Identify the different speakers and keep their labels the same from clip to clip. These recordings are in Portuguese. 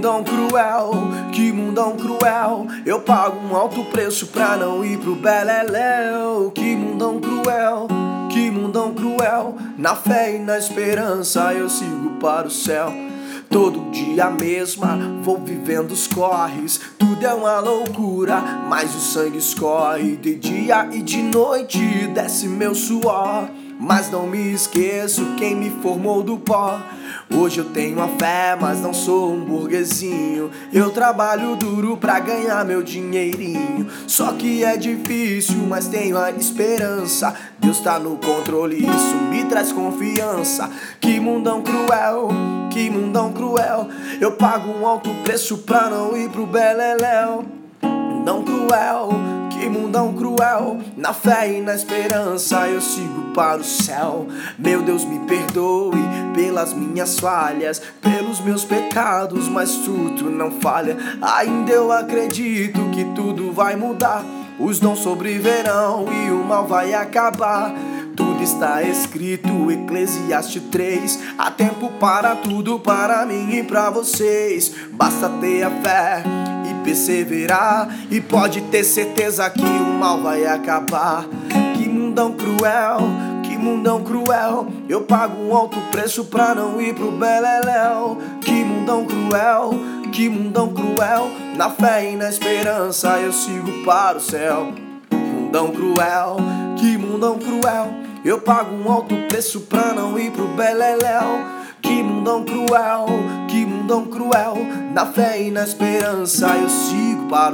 Speaker 1: mundão cruel, que mundão cruel. Eu pago um alto preço pra não ir pro beleléu. Que mundão cruel, que mundão cruel. Na fé e na esperança eu sigo para o céu. Todo dia a mesma, vou vivendo os corres. Tudo é uma loucura, mas o sangue escorre. De dia e de noite desce meu suor, mas não me esqueço quem me formou do pó. Hoje eu tenho a fé, mas não sou um burguesinho. Eu trabalho duro pra ganhar meu dinheirinho. Só que é difícil, mas tenho a esperança. Deus tá no controle, isso me traz confiança. Que mundão cruel, que mundão cruel. Eu pago um alto preço pra não ir pro beleléu. Mundão cruel, que mundão cruel. Na fé e na esperança eu sigo para o céu. Meu Deus, me perdoe pelas minhas falhas, pelos meus pecados, mas tudo não falha. Ainda eu acredito que tudo vai mudar. Os dons sobreviverão e o mal vai acabar. Tudo está escrito, Eclesiastes 3. Há tempo para tudo, para mim e para vocês. Basta ter a fé e perseverar, e pode ter certeza que o mal vai acabar. Que mundão cruel, que mundão cruel. Eu pago um alto preço pra não ir pro beleléu. Que mundão cruel, que mundão cruel. Na fé e na esperança eu sigo para o céu. Mundão cruel, que mundão cruel. Eu pago um alto preço pra não ir pro beleléu. Que mundão cruel, que mundão cruel. Na fé e na esperança eu sigo para o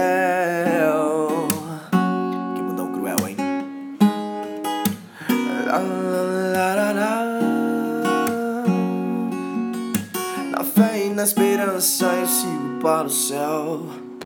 Speaker 1: céu. Que mundão cruel, hein? Na fé e na esperança eu sigo para o céu.